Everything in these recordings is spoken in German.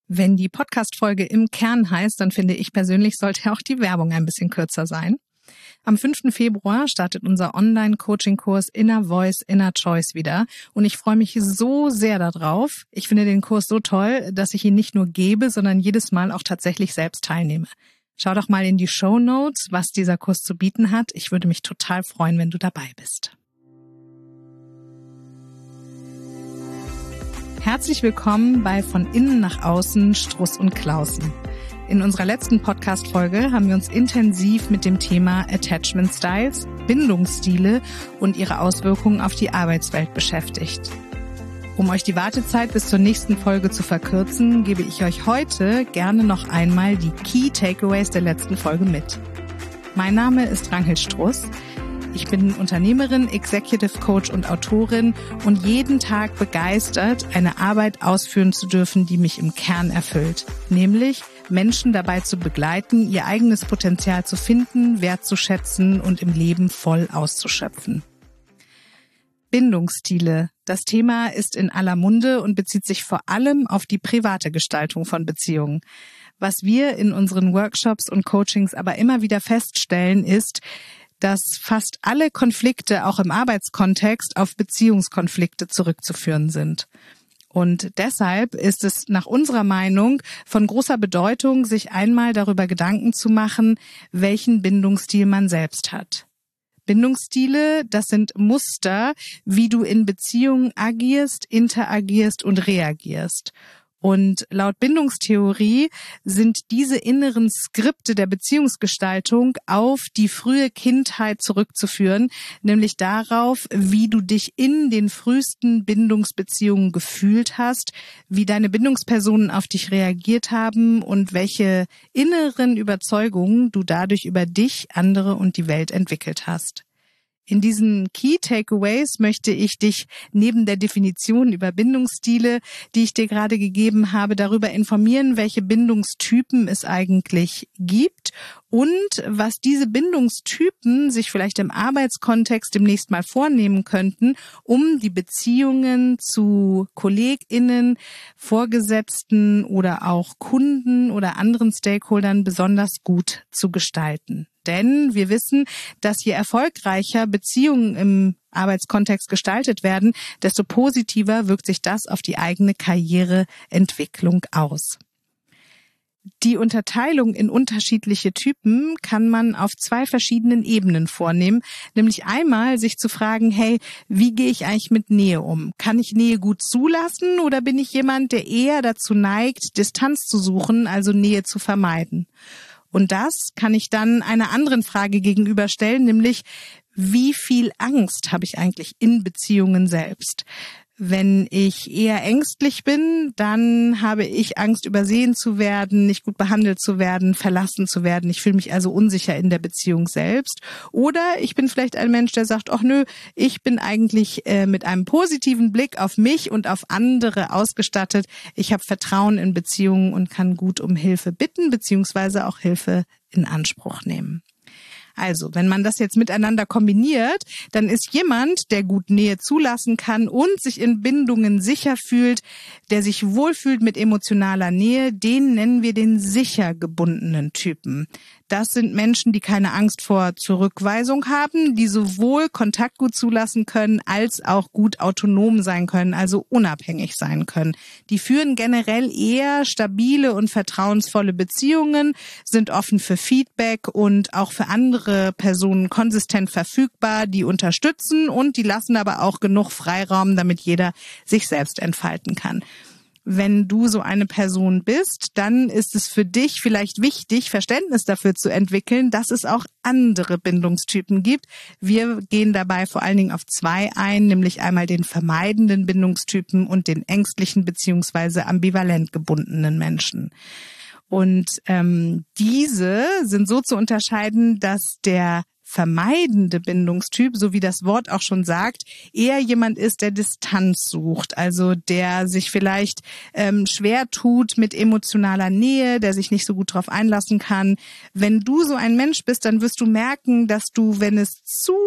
Wenn die Podcast-Folge im Kern heißt, dann finde ich persönlich, sollte auch die Werbung ein bisschen kürzer sein. Am 5. Februar startet unser Online-Coaching-Kurs Inner Voice, Inner Choice wieder. Und ich freue mich so sehr darauf. Ich finde den Kurs so toll, dass ich ihn nicht nur gebe, sondern jedes Mal auch tatsächlich selbst teilnehme. Schau doch mal in die Shownotes, was dieser Kurs zu bieten hat. Ich würde mich total freuen, wenn du dabei bist. Herzlich willkommen bei Von innen nach außen, Struss und Clausen. In unserer letzten Podcast-Folge haben wir uns intensiv mit dem Thema Attachment Styles, Bindungsstile und ihre Auswirkungen auf die Arbeitswelt beschäftigt. Um euch die Wartezeit bis zur nächsten Folge zu verkürzen, gebe ich euch heute gerne noch einmal die Key Takeaways der letzten Folge mit. Mein Name ist Ranghild Struss. Ich bin Unternehmerin, Executive Coach und Autorin und jeden Tag begeistert, eine Arbeit ausführen zu dürfen, die mich im Kern erfüllt. Nämlich Menschen dabei zu begleiten, ihr eigenes Potenzial zu finden, wertzuschätzen und im Leben voll auszuschöpfen. Bindungsstile. Das Thema ist in aller Munde und bezieht sich vor allem auf die private Gestaltung von Beziehungen. Was wir in unseren Workshops und Coachings aber immer wieder feststellen, ist, dass fast alle Konflikte auch im Arbeitskontext auf Beziehungskonflikte zurückzuführen sind. Und deshalb ist es nach unserer Meinung von großer Bedeutung, sich einmal darüber Gedanken zu machen, welchen Bindungsstil man selbst hat. Bindungsstile, das sind Muster, wie du in Beziehungen agierst, interagierst und reagierst. Und laut Bindungstheorie sind diese inneren Skripte der Beziehungsgestaltung auf die frühe Kindheit zurückzuführen, nämlich darauf, wie du dich in den frühesten Bindungsbeziehungen gefühlt hast, wie deine Bindungspersonen auf dich reagiert haben und welche inneren Überzeugungen du dadurch über dich, andere und die Welt entwickelt hast. In diesen Key Takeaways möchte ich dich neben der Definition über Bindungsstile, die ich dir gerade gegeben habe, darüber informieren, welche Bindungstypen es eigentlich gibt und was diese Bindungstypen sich vielleicht im Arbeitskontext demnächst mal vornehmen könnten, um die Beziehungen zu KollegInnen, Vorgesetzten oder auch Kunden oder anderen Stakeholdern besonders gut zu gestalten. Denn wir wissen, dass je erfolgreicher Beziehungen im Arbeitskontext gestaltet werden, desto positiver wirkt sich das auf die eigene Karriereentwicklung aus. Die Unterteilung in unterschiedliche Typen kann man auf 2 verschiedenen Ebenen vornehmen, nämlich einmal sich zu fragen, hey, wie gehe ich eigentlich mit Nähe um? Kann ich Nähe gut zulassen oder bin ich jemand, der eher dazu neigt, Distanz zu suchen, also Nähe zu vermeiden? Und das kann ich dann einer anderen Frage gegenüberstellen, nämlich wie viel Angst habe ich eigentlich in Beziehungen selbst? Wenn ich eher ängstlich bin, dann habe ich Angst, übersehen zu werden, nicht gut behandelt zu werden, verlassen zu werden. Ich fühle mich also unsicher in der Beziehung selbst. Oder ich bin vielleicht ein Mensch, der sagt, ach nö, ich bin eigentlich mit einem positiven Blick auf mich und auf andere ausgestattet. Ich habe Vertrauen in Beziehungen und kann gut um Hilfe bitten, beziehungsweise auch Hilfe in Anspruch nehmen. Also, wenn man das jetzt miteinander kombiniert, dann ist jemand, der gut Nähe zulassen kann und sich in Bindungen sicher fühlt, der sich wohlfühlt mit emotionaler Nähe, den nennen wir den sicher gebundenen Typen. Das sind Menschen, die keine Angst vor Zurückweisung haben, die sowohl Kontakt gut zulassen können, als auch gut autonom sein können, also unabhängig sein können. Die führen generell eher stabile und vertrauensvolle Beziehungen, sind offen für Feedback und auch für andere Personen konsistent verfügbar, die unterstützen und die lassen aber auch genug Freiraum, damit jeder sich selbst entfalten kann. Wenn du so eine Person bist, dann ist es für dich vielleicht wichtig, Verständnis dafür zu entwickeln, dass es auch andere Bindungstypen gibt. Wir gehen dabei vor allen Dingen auf 2 ein, nämlich einmal den vermeidenden Bindungstypen und den ängstlichen bzw. ambivalent gebundenen Menschen. Und diese sind so zu unterscheiden, dass der vermeidende Bindungstyp, so wie das Wort auch schon sagt, eher jemand ist, der Distanz sucht, also der sich vielleicht schwer tut mit emotionaler Nähe, der sich nicht so gut drauf einlassen kann. Wenn du so ein Mensch bist, dann wirst du merken, dass du, wenn es zu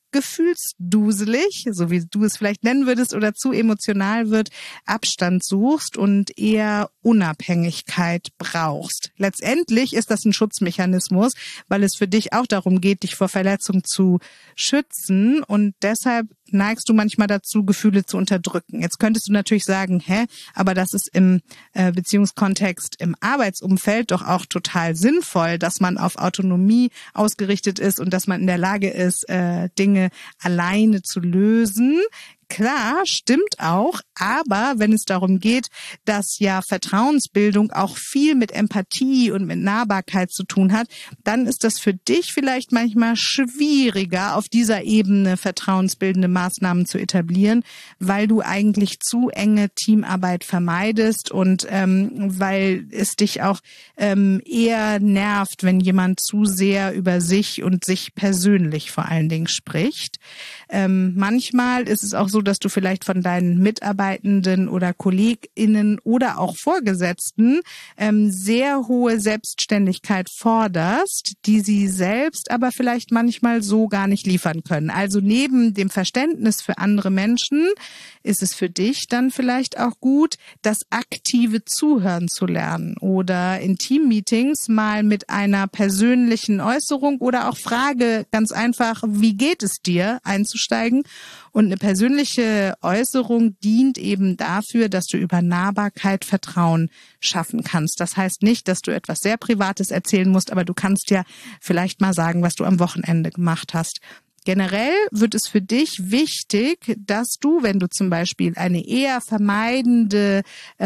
gefühlsduselig, so wie du es vielleicht nennen würdest, oder zu emotional wird, Abstand suchst und eher Unabhängigkeit brauchst. Letztendlich ist das ein Schutzmechanismus, weil es für dich auch darum geht, dich vor Verletzung zu schützen, und deshalb neigst du manchmal dazu, Gefühle zu unterdrücken. Jetzt könntest du natürlich sagen, aber das ist im Beziehungskontext im Arbeitsumfeld doch auch total sinnvoll, dass man auf Autonomie ausgerichtet ist und dass man in der Lage ist, Dinge alleine zu lösen. Klar, stimmt auch, aber wenn es darum geht, dass ja Vertrauensbildung auch viel mit Empathie und mit Nahbarkeit zu tun hat, dann ist das für dich vielleicht manchmal schwieriger, auf dieser Ebene vertrauensbildende Maßnahmen zu etablieren, weil du eigentlich zu enge Teamarbeit vermeidest und weil es dich auch eher nervt, wenn jemand zu sehr über sich und sich persönlich vor allen Dingen spricht. Manchmal ist es auch so, dass du vielleicht von deinen Mitarbeitenden oder KollegInnen oder auch Vorgesetzten sehr hohe Selbstständigkeit forderst, die sie selbst aber vielleicht manchmal so gar nicht liefern können. Also neben dem Verständnis für andere Menschen ist es für dich dann vielleicht auch gut, das aktive Zuhören zu lernen oder in Teammeetings mal mit einer persönlichen Äußerung oder auch Frage ganz einfach, wie geht es dir, einzusteigen. Und eine persönliche Äußerung dient eben dafür, dass du über Nahbarkeit Vertrauen schaffen kannst. Das heißt nicht, dass du etwas sehr Privates erzählen musst, aber du kannst ja vielleicht mal sagen, was du am Wochenende gemacht hast. Generell wird es für dich wichtig, dass du, wenn du zum Beispiel ein eher vermeidendes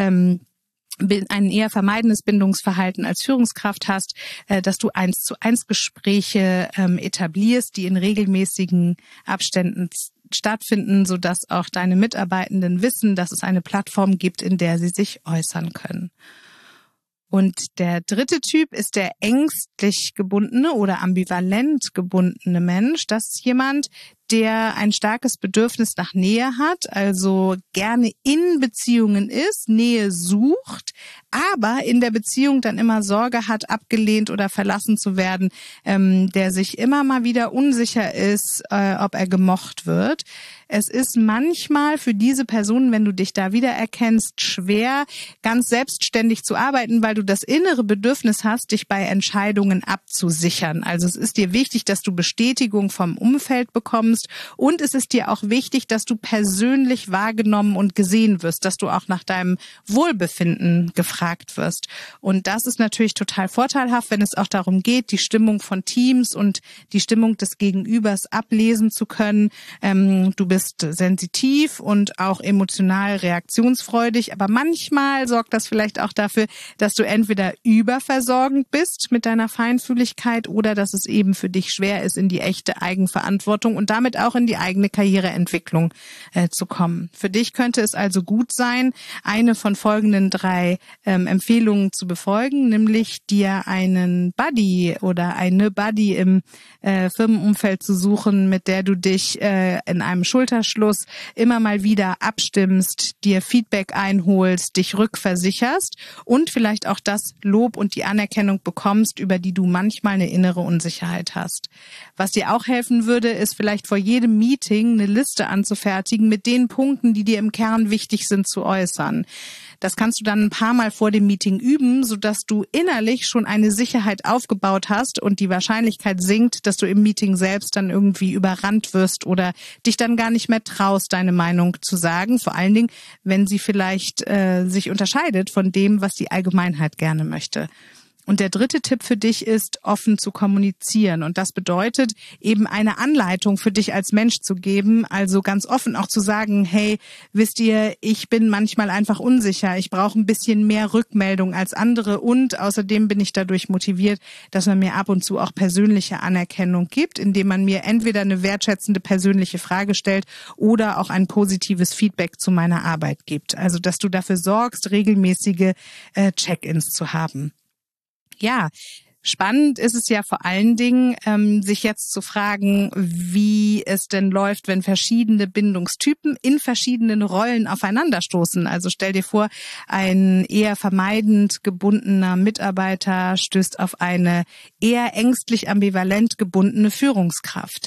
Bindungsverhalten als Führungskraft hast, dass du 1:1 Gespräche etablierst, die in regelmäßigen Abständen stattfinden, sodass auch deine Mitarbeitenden wissen, dass es eine Plattform gibt, in der sie sich äußern können. Und der dritte Typ ist der ängstlich gebundene oder ambivalent gebundene Mensch. Das ist jemand, der ein starkes Bedürfnis nach Nähe hat, also gerne in Beziehungen ist, Nähe sucht, aber in der Beziehung dann immer Sorge hat, abgelehnt oder verlassen zu werden, der sich immer mal wieder unsicher ist, ob er gemocht wird. Es ist manchmal für diese Personen, wenn du dich da wiedererkennst, schwer, ganz selbstständig zu arbeiten, weil du das innere Bedürfnis hast, dich bei Entscheidungen abzusichern. Also es ist dir wichtig, dass du Bestätigung vom Umfeld bekommst, und es ist dir auch wichtig, dass du persönlich wahrgenommen und gesehen wirst, dass du auch nach deinem Wohlbefinden gefragt wirst. Und das ist natürlich total vorteilhaft, wenn es auch darum geht, die Stimmung von Teams und die Stimmung des Gegenübers ablesen zu können. Du bist sensitiv und auch emotional reaktionsfreudig, aber manchmal sorgt das vielleicht auch dafür, dass du entweder überversorgend bist mit deiner Feinfühligkeit oder dass es eben für dich schwer ist, in die echte Eigenverantwortung und damit auch in die eigene Karriereentwicklung zu kommen. Für dich könnte es also gut sein, eine von folgenden 3 Empfehlungen zu befolgen, nämlich dir einen Buddy oder eine Buddy im Firmenumfeld zu suchen, mit der du dich in einem Schulterschluss immer mal wieder abstimmst, dir Feedback einholst, dich rückversicherst und vielleicht auch das Lob und die Anerkennung bekommst, über die du manchmal eine innere Unsicherheit hast. Was dir auch helfen würde, ist vielleicht vor jedem Meeting eine Liste anzufertigen mit den Punkten, die dir im Kern wichtig sind, zu äußern. Das kannst du dann ein paar Mal vor dem Meeting üben, sodass du innerlich schon eine Sicherheit aufgebaut hast und die Wahrscheinlichkeit sinkt, dass du im Meeting selbst dann irgendwie überrannt wirst oder dich dann gar nicht mehr traust, deine Meinung zu sagen. Vor allen Dingen, wenn sie vielleicht sich unterscheidet von dem, was die Allgemeinheit gerne möchte. Und der dritte Tipp für dich ist, offen zu kommunizieren. Und das bedeutet, eben eine Anleitung für dich als Mensch zu geben. Also ganz offen auch zu sagen, hey, wisst ihr, ich bin manchmal einfach unsicher. Ich brauche ein bisschen mehr Rückmeldung als andere. Und außerdem bin ich dadurch motiviert, dass man mir ab und zu auch persönliche Anerkennung gibt, indem man mir entweder eine wertschätzende persönliche Frage stellt oder auch ein positives Feedback zu meiner Arbeit gibt. Also, dass du dafür sorgst, regelmäßige Check-ins zu haben. Ja, spannend ist es ja vor allen Dingen, sich jetzt zu fragen, wie es denn läuft, wenn verschiedene Bindungstypen in verschiedenen Rollen aufeinanderstoßen. Also stell dir vor, ein eher vermeidend gebundener Mitarbeiter stößt auf eine eher ängstlich ambivalent gebundene Führungskraft.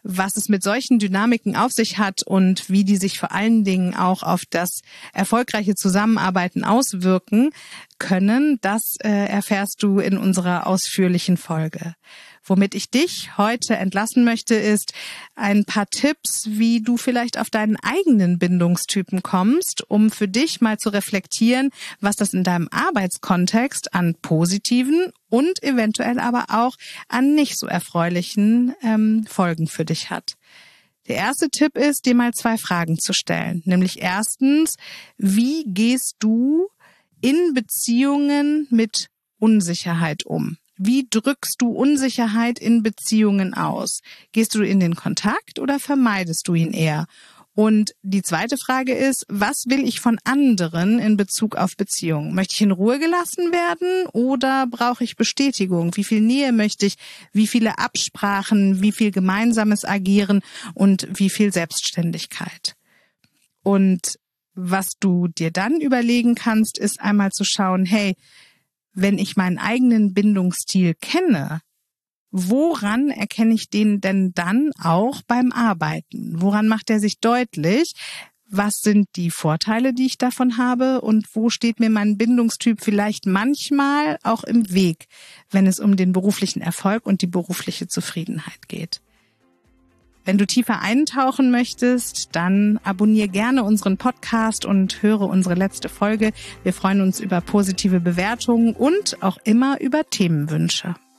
was es mit solchen Dynamiken auf sich hat und wie die sich vor allen Dingen auch auf das erfolgreiche Zusammenarbeiten auswirken können, das erfährst du in unserer ausführlichen Folge. Womit ich dich heute entlassen möchte, ist ein paar Tipps, wie du vielleicht auf deinen eigenen Bindungstypen kommst, um für dich mal zu reflektieren, was das in deinem Arbeitskontext an positiven und eventuell aber auch an nicht so erfreulichen Folgen für dich hat. Der erste Tipp ist, dir mal 2 Fragen zu stellen. Nämlich erstens, wie gehst du in Beziehungen mit Unsicherheit um? Wie drückst du Unsicherheit in Beziehungen aus? Gehst du in den Kontakt oder vermeidest du ihn eher? Und die zweite Frage ist, was will ich von anderen in Bezug auf Beziehungen? Möchte ich in Ruhe gelassen werden oder brauche ich Bestätigung? Wie viel Nähe möchte ich? Wie viele Absprachen? Wie viel gemeinsames Agieren? Und wie viel Selbstständigkeit? Und was du dir dann überlegen kannst, ist einmal zu schauen, hey, wenn ich meinen eigenen Bindungsstil kenne, woran erkenne ich den denn dann auch beim Arbeiten? Woran macht er sich deutlich? Was sind die Vorteile, die ich davon habe? Und wo steht mir mein Bindungstyp vielleicht manchmal auch im Weg, wenn es um den beruflichen Erfolg und die berufliche Zufriedenheit geht? Wenn du tiefer eintauchen möchtest, dann abonniere gerne unseren Podcast und höre unsere letzte Folge. Wir freuen uns über positive Bewertungen und auch immer über Themenwünsche.